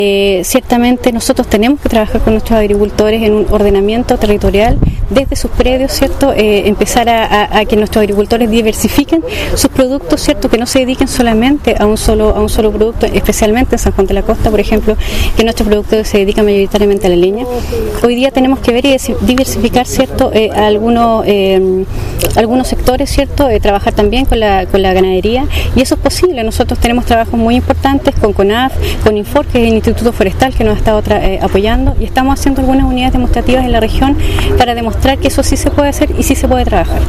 Ciertamente nosotros tenemos que trabajar con nuestros agricultores en un ordenamiento territorial desde sus predios, ¿cierto? Empezar a que nuestros agricultores diversifiquen sus productos, ¿cierto? Que no se dediquen solamente a un solo producto, especialmente en San Juan de la Costa, por ejemplo, que nuestros productores se dedican mayoritariamente a la leña. Hoy día tenemos que ver y diversificar, ¿cierto? Algunos sectores, ¿cierto? Trabajar también con la ganadería, y eso es posible. Nosotros tenemos trabajos muy importantes con CONAF, con INFOR, que es el Instituto Forestal, que nos ha estado apoyando, y estamos haciendo algunas unidades demostrativas en la región para demostrar que eso sí se puede hacer y sí se puede trabajar.